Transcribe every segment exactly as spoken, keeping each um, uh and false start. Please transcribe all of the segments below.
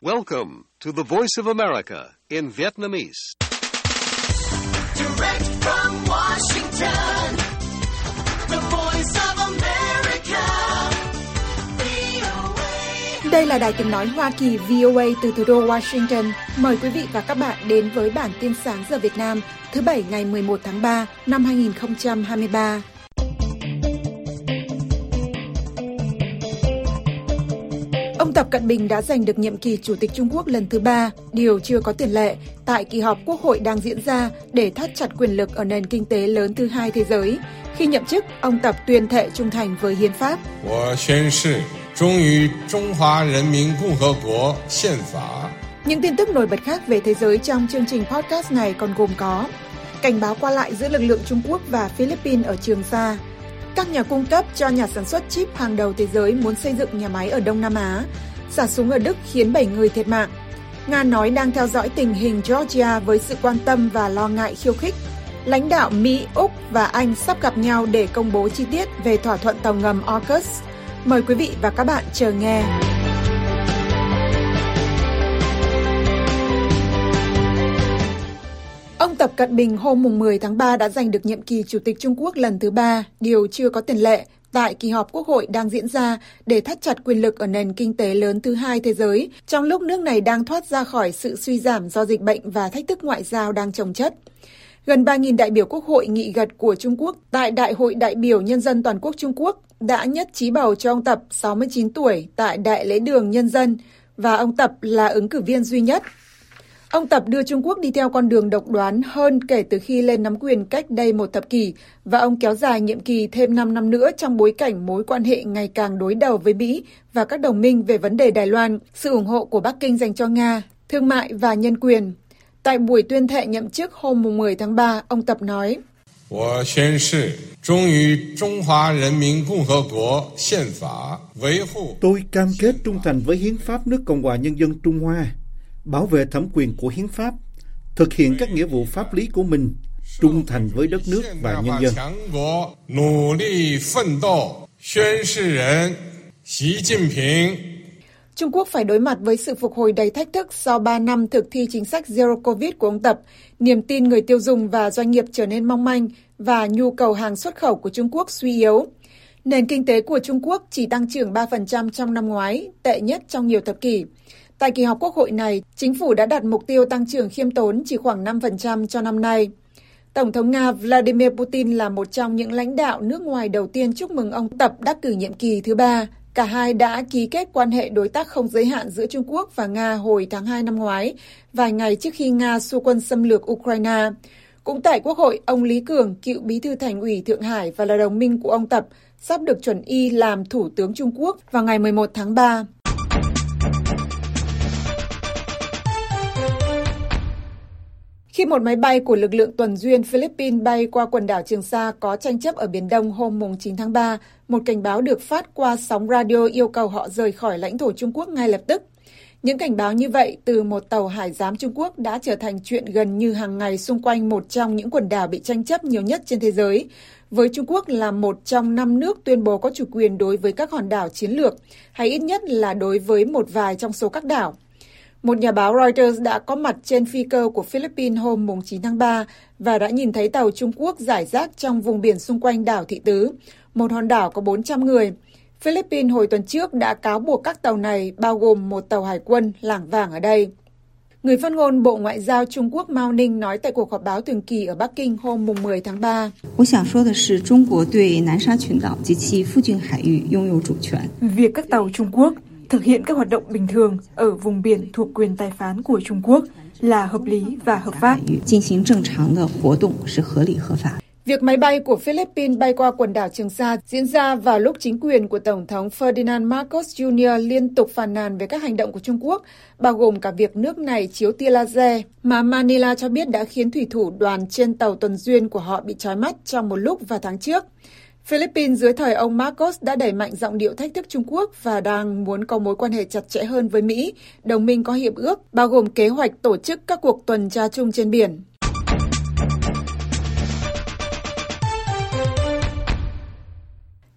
Welcome to the Voice of America in Vietnamese. Direct from Washington, the Voice of America, vê o a. Đây là đài tiếng nói Hoa Kỳ vê o a từ thủ đô Washington. Mời quý vị và các bạn đến với bản tin sáng giờ Việt Nam thứ Bảy ngày mười một tháng ba năm hai nghìn không trăm hai mươi ba. Ông Tập Cận Bình đã giành được nhiệm kỳ Chủ tịch Trung Quốc lần thứ ba, điều chưa có tiền lệ tại kỳ họp Quốc hội đang diễn ra để thắt chặt quyền lực ở nền kinh tế lớn thứ hai thế giới. Khi nhậm chức, ông Tập tuyên thệ trung thành với hiến pháp. Những tin tức nổi bật khác về thế giới trong chương trình podcast này còn gồm có cảnh báo qua lại giữa lực lượng Trung Quốc và Philippines ở Trường Sa. Các nhà cung cấp cho nhà sản xuất chip hàng đầu thế giới muốn xây dựng nhà máy ở Đông Nam Á. Xả súng ở Đức khiến bảy người thiệt mạng. Nga nói đang theo dõi tình hình Georgia với sự quan tâm và lo ngại khiêu khích. Lãnh đạo Mỹ, Úc và Anh sắp gặp nhau để công bố chi tiết về thỏa thuận tàu ngầm AUKUS. Mời quý vị và các bạn chờ nghe. Ông Tập Cận Bình hôm mười tháng ba đã giành được nhiệm kỳ Chủ tịch Trung Quốc lần thứ ba, điều chưa có tiền lệ tại kỳ họp Quốc hội đang diễn ra để thắt chặt quyền lực ở nền kinh tế lớn thứ hai thế giới, trong lúc nước này đang thoát ra khỏi sự suy giảm do dịch bệnh và thách thức ngoại giao đang chồng chất. Gần ba nghìn đại biểu Quốc hội nghị gật của Trung Quốc tại Đại hội đại biểu Nhân dân Toàn quốc Trung Quốc đã nhất trí bầu cho ông Tập sáu mươi chín tuổi tại Đại lễ đường Nhân dân và ông Tập là ứng cử viên duy nhất. Ông Tập đưa Trung Quốc đi theo con đường độc đoán hơn kể từ khi lên nắm quyền cách đây một thập kỷ và ông kéo dài nhiệm kỳ thêm năm năm nữa trong bối cảnh mối quan hệ ngày càng đối đầu với Mỹ và các đồng minh về vấn đề Đài Loan, sự ủng hộ của Bắc Kinh dành cho Nga, thương mại và nhân quyền. Tại buổi tuyên thệ nhậm chức hôm mười tháng ba, ông Tập nói: Tôi cam kết trung thành với hiến pháp nước Cộng hòa Nhân dân Trung Hoa, bảo vệ thẩm quyền của hiến pháp, thực hiện các nghĩa vụ pháp lý của mình, trung thành với đất nước và nhân dân. Trung Quốc phải đối mặt với sự phục hồi đầy thách thức sau ba năm thực thi chính sách Zero Covid của ông Tập, niềm tin người tiêu dùng và doanh nghiệp trở nên mong manh và nhu cầu hàng xuất khẩu của Trung Quốc suy yếu. Nền kinh tế của Trung Quốc chỉ tăng trưởng ba phần trăm trong năm ngoái, tệ nhất trong nhiều thập kỷ. Tại kỳ họp Quốc hội này, chính phủ đã đặt mục tiêu tăng trưởng khiêm tốn chỉ khoảng năm phần trăm cho năm nay. Tổng thống Nga Vladimir Putin là một trong những lãnh đạo nước ngoài đầu tiên chúc mừng ông Tập đắc cử nhiệm kỳ thứ ba. Cả hai đã ký kết quan hệ đối tác không giới hạn giữa Trung Quốc và Nga hồi tháng hai năm ngoái, vài ngày trước khi Nga xua quân xâm lược Ukraine. Cũng tại Quốc hội, ông Lý Cường, cựu bí thư Thành ủy Thượng Hải và là đồng minh của ông Tập, sắp được chuẩn y làm Thủ tướng Trung Quốc vào ngày mười một tháng ba. Khi một máy bay của lực lượng tuần duyên Philippines bay qua quần đảo Trường Sa có tranh chấp ở Biển Đông hôm chín tháng ba, một cảnh báo được phát qua sóng radio yêu cầu họ rời khỏi lãnh thổ Trung Quốc ngay lập tức. Những cảnh báo như vậy từ một tàu hải giám Trung Quốc đã trở thành chuyện gần như hàng ngày xung quanh một trong những quần đảo bị tranh chấp nhiều nhất trên thế giới, với Trung Quốc là một trong năm nước tuyên bố có chủ quyền đối với các hòn đảo chiến lược, hay ít nhất là đối với một vài trong số các đảo. Một nhà báo Reuters đã có mặt trên phi cơ của Philippines hôm chín tháng ba và đã nhìn thấy tàu Trung Quốc rải rác trong vùng biển xung quanh đảo Thị Tứ, một hòn đảo có bốn trăm người. Philippines hồi tuần trước đã cáo buộc các tàu này, bao gồm một tàu hải quân, lảng vảng ở đây. Người phát ngôn Bộ Ngoại giao Trung Quốc Mao Ninh nói tại cuộc họp báo thường kỳ ở Bắc Kinh hôm mười tháng ba. Việc các tàu Trung Quốc thực hiện các hoạt động bình thường ở vùng biển thuộc quyền tài phán của Trung Quốc là hợp lý và hợp pháp. Việc máy bay của Philippines bay qua quần đảo Trường Sa diễn ra vào lúc chính quyền của Tổng thống Ferdinand Marcos Junior liên tục phàn nàn về các hành động của Trung Quốc, bao gồm cả việc nước này chiếu tia laser, mà Manila cho biết đã khiến thủy thủ đoàn trên tàu tuần duyên của họ bị chói mắt trong một lúc vào tháng trước. Philippines dưới thời ông Marcos đã đẩy mạnh giọng điệu thách thức Trung Quốc và đang muốn có mối quan hệ chặt chẽ hơn với Mỹ, đồng minh có hiệp ước, bao gồm kế hoạch tổ chức các cuộc tuần tra chung trên biển.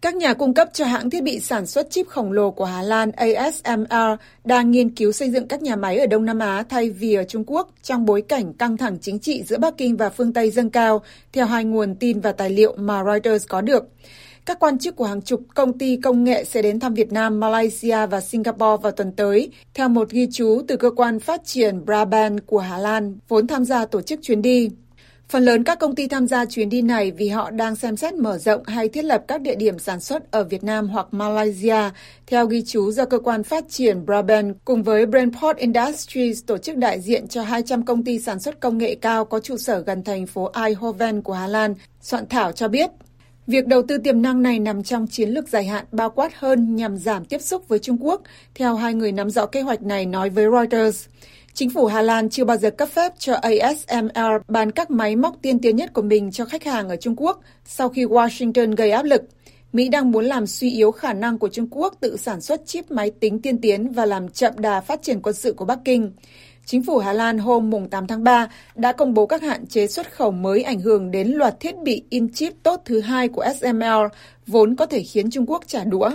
Các nhà cung cấp cho hãng thiết bị sản xuất chip khổng lồ của Hà Lan a ét em rờ đang nghiên cứu xây dựng các nhà máy ở Đông Nam Á thay vì ở Trung Quốc trong bối cảnh căng thẳng chính trị giữa Bắc Kinh và phương Tây dâng cao, theo hai nguồn tin và tài liệu mà Reuters có được. Các quan chức của hàng chục công ty công nghệ sẽ đến thăm Việt Nam, Malaysia và Singapore vào tuần tới, theo một ghi chú từ cơ quan phát triển Brabant của Hà Lan, vốn tham gia tổ chức chuyến đi. Phần lớn các công ty tham gia chuyến đi này vì họ đang xem xét mở rộng hay thiết lập các địa điểm sản xuất ở Việt Nam hoặc Malaysia, theo ghi chú do cơ quan phát triển Brabant cùng với Brainport Industries, tổ chức đại diện cho hai trăm công ty sản xuất công nghệ cao có trụ sở gần thành phố Eindhoven của Hà Lan, soạn thảo cho biết. Việc đầu tư tiềm năng này nằm trong chiến lược dài hạn bao quát hơn nhằm giảm tiếp xúc với Trung Quốc, theo hai người nắm rõ kế hoạch này nói với Reuters. Chính phủ Hà Lan chưa bao giờ cấp phép cho a ét em rờ bán các máy móc tiên tiến nhất của mình cho khách hàng ở Trung Quốc sau khi Washington gây áp lực. Mỹ đang muốn làm suy yếu khả năng của Trung Quốc tự sản xuất chip máy tính tiên tiến và làm chậm đà phát triển quân sự của Bắc Kinh. Chính phủ Hà Lan hôm tám tháng ba đã công bố các hạn chế xuất khẩu mới ảnh hưởng đến loạt thiết bị in chip tốt thứ hai của ét em rờ, vốn có thể khiến Trung Quốc trả đũa.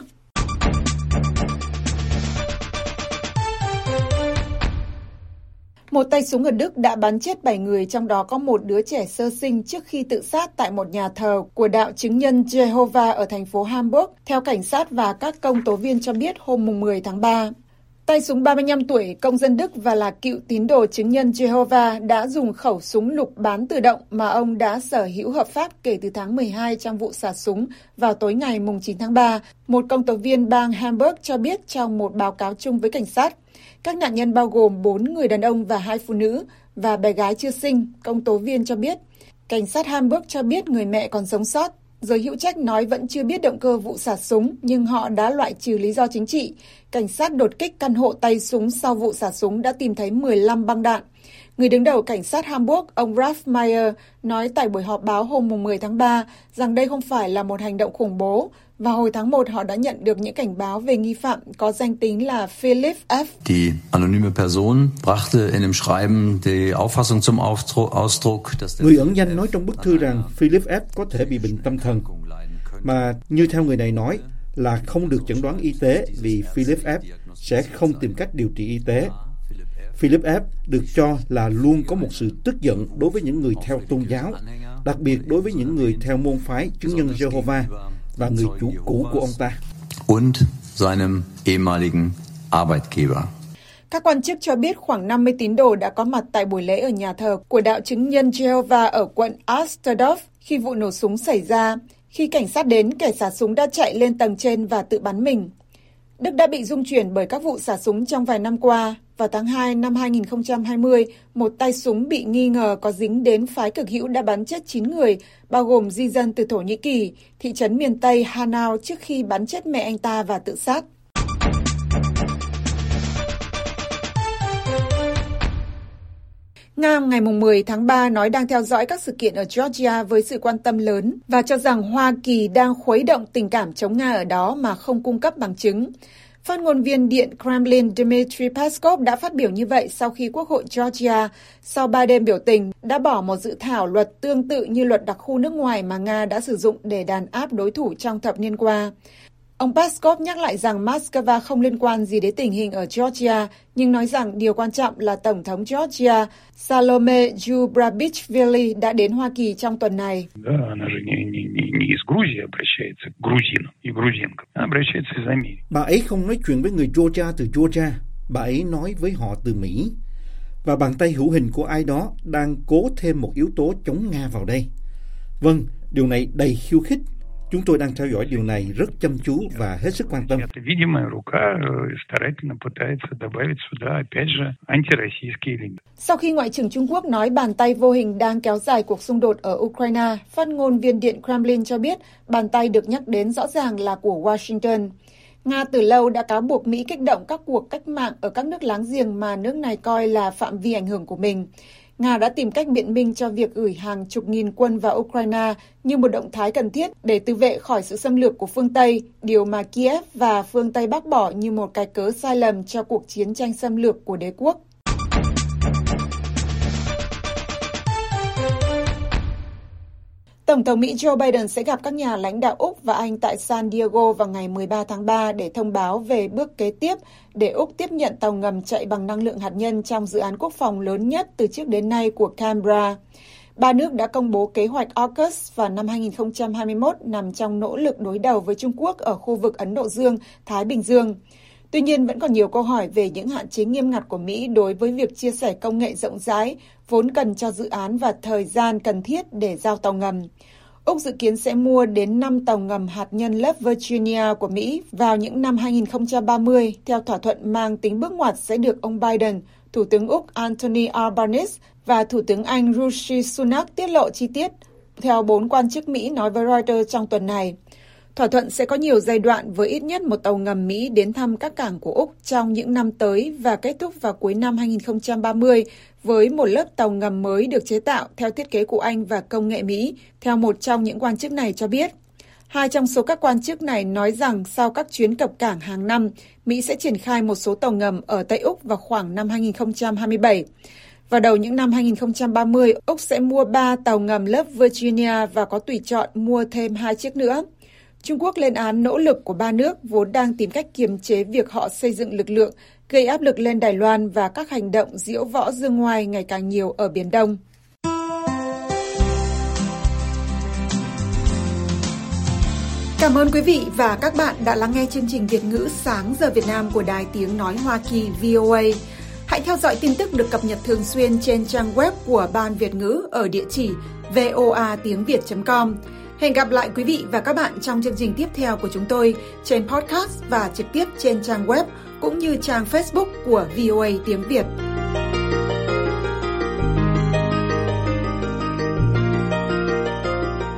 Một tay súng ở Đức đã bắn chết bảy người, trong đó có một đứa trẻ sơ sinh trước khi tự sát tại một nhà thờ của đạo chứng nhân Jehovah ở thành phố Hamburg, theo cảnh sát và các công tố viên cho biết hôm mười tháng ba. Tay súng ba mươi lăm tuổi, công dân Đức và là cựu tín đồ chứng nhân Jehovah đã dùng khẩu súng lục bán tự động mà ông đã sở hữu hợp pháp kể từ tháng mười hai trong vụ xả súng vào tối ngày chín tháng ba, một công tố viên bang Hamburg cho biết trong một báo cáo chung với cảnh sát. Các nạn nhân bao gồm bốn người đàn ông và hai phụ nữ và bé gái chưa sinh, công tố viên cho biết. Cảnh sát Hamburg cho biết người mẹ còn sống sót. Giới hữu trách nói vẫn chưa biết động cơ vụ xả súng, nhưng họ đã loại trừ lý do chính trị. Cảnh sát đột kích căn hộ tay súng sau vụ xả súng đã tìm thấy mười lăm băng đạn. Người đứng đầu cảnh sát Hamburg, ông Ralf Meyer, nói tại buổi họp báo hôm mười tháng ba rằng đây không phải là một hành động khủng bố, và hồi tháng một họ đã nhận được những cảnh báo về nghi phạm có danh tính là Philipp F. Die anonyme Person brachte in dem Schreiben die Auffassung zum Ausdruck, dass Người ẩn danh nói trong bức thư rằng Philipp F có thể bị bệnh tâm thần, mà như theo người này nói là không được chẩn đoán y tế vì Philipp F sẽ không tìm cách điều trị y tế. Philipp F được cho là luôn có một sự tức giận đối với những người theo tôn giáo, đặc biệt đối với những người theo môn phái chứng nhân Jehovah và người chủ cũ của ông ta. Und seinem ehemaligen Arbeitgeber. Các quan chức cho biết khoảng năm mươi tín đồ đã có mặt tại buổi lễ ở nhà thờ của đạo chứng nhân Jehovah ở quận Amsterdam khi vụ nổ súng xảy ra. Khi cảnh sát đến, kẻ xả súng đã chạy lên tầng trên và tự bắn mình. Đức đã bị rung chuyển bởi các vụ xả súng trong vài năm qua. Vào tháng hai năm hai nghìn không trăm hai mươi, một tay súng bị nghi ngờ có dính đến phái cực hữu đã bắn chết chín người, bao gồm di dân từ Thổ Nhĩ Kỳ, thị trấn miền Tây Hanau trước khi bắn chết mẹ anh ta và tự sát. Nga ngày mười tháng ba nói đang theo dõi các sự kiện ở Georgia với sự quan tâm lớn và cho rằng Hoa Kỳ đang khuấy động tình cảm chống Nga ở đó mà không cung cấp bằng chứng. Phát ngôn viên Điện Kremlin Dmitry Peskov đã phát biểu như vậy sau khi Quốc hội Georgia, sau ba đêm biểu tình, đã bỏ một dự thảo luật tương tự như luật đặc khu nước ngoài mà Nga đã sử dụng để đàn áp đối thủ trong thập niên qua. Ông Peskov nhắc lại rằng Moscow không liên quan gì đến tình hình ở Georgia, nhưng nói rằng điều quan trọng là Tổng thống Georgia Salome Zurabishvili đã đến Hoa Kỳ trong tuần này. Bà ấy không nói chuyện với người Georgia từ Georgia, bà ấy nói với họ từ Mỹ. Và bàn tay hữu hình của ai đó đang cố thêm một yếu tố chống Nga vào đây. Vâng, điều này đầy khiêu khích. Chúng tôi đang theo dõi điều này rất chăm chú và hết sức quan tâm. Sau khi Ngoại trưởng Trung Quốc nói bàn tay vô hình đang kéo dài cuộc xung đột ở Ukraine, phát ngôn viên Điện Kremlin cho biết bàn tay được nhắc đến rõ ràng là của Washington. Nga từ lâu đã cáo buộc Mỹ kích động các cuộc cách mạng ở các nước láng giềng mà nước này coi là phạm vi ảnh hưởng của mình. Nga đã tìm cách biện minh cho việc gửi hàng chục nghìn quân vào Ukraine như một động thái cần thiết để tự vệ khỏi sự xâm lược của phương Tây, điều mà Kiev và phương Tây bác bỏ như một cái cớ sai lầm cho cuộc chiến tranh xâm lược của đế quốc. Tổng thống Mỹ Joe Biden sẽ gặp các nhà lãnh đạo Úc và Anh tại San Diego vào ngày mười ba tháng ba để thông báo về bước kế tiếp để Úc tiếp nhận tàu ngầm chạy bằng năng lượng hạt nhân trong dự án quốc phòng lớn nhất từ trước đến nay của Canberra. Ba nước đã công bố kế hoạch AUKUS vào năm hai nghìn không trăm hai mươi mốt nằm trong nỗ lực đối đầu với Trung Quốc ở khu vực Ấn Độ Dương-Thái Bình Dương. Tuy nhiên, vẫn còn nhiều câu hỏi về những hạn chế nghiêm ngặt của Mỹ đối với việc chia sẻ công nghệ rộng rãi, vốn cần cho dự án và thời gian cần thiết để giao tàu ngầm. Úc dự kiến sẽ mua đến năm tàu ngầm hạt nhân lớp Virginia của Mỹ vào những năm hai nghìn không trăm ba mươi, theo thỏa thuận mang tính bước ngoặt sẽ được ông Biden, Thủ tướng Úc Anthony Albanese và Thủ tướng Anh Rishi Sunak tiết lộ chi tiết, theo bốn quan chức Mỹ nói với Reuters trong tuần này. Thỏa thuận sẽ có nhiều giai đoạn với ít nhất một tàu ngầm Mỹ đến thăm các cảng của Úc trong những năm tới và kết thúc vào cuối năm hai nghìn không trăm ba mươi với một lớp tàu ngầm mới được chế tạo theo thiết kế của Anh và công nghệ Mỹ, theo một trong những quan chức này cho biết. Hai trong số các quan chức này nói rằng sau các chuyến cập cảng hàng năm, Mỹ sẽ triển khai một số tàu ngầm ở Tây Úc vào khoảng năm hai nghìn không trăm hai mươi bảy. Vào đầu những năm hai nghìn không trăm ba mươi, Úc sẽ mua ba tàu ngầm lớp Virginia và có tùy chọn mua thêm hai chiếc nữa. Trung Quốc lên án nỗ lực của ba nước vốn đang tìm cách kiềm chế việc họ xây dựng lực lượng, gây áp lực lên Đài Loan và các hành động diễu võ dương ngoai ngày càng nhiều ở Biển Đông. Cảm ơn quý vị và các bạn đã lắng nghe chương trình Việt ngữ Sáng giờ Việt Nam của Đài Tiếng Nói Hoa Kỳ vê o a. Hãy theo dõi tin tức được cập nhật thường xuyên trên trang web của Ban Việt ngữ ở địa chỉ voa tiếng việt chấm com. Hẹn gặp lại quý vị và các bạn trong chương trình tiếp theo của chúng tôi trên podcast và trực tiếp trên trang web cũng như trang Facebook của vê o a Tiếng Việt.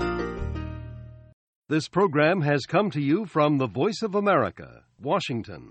This program has come to you from the Voice of America, Washington.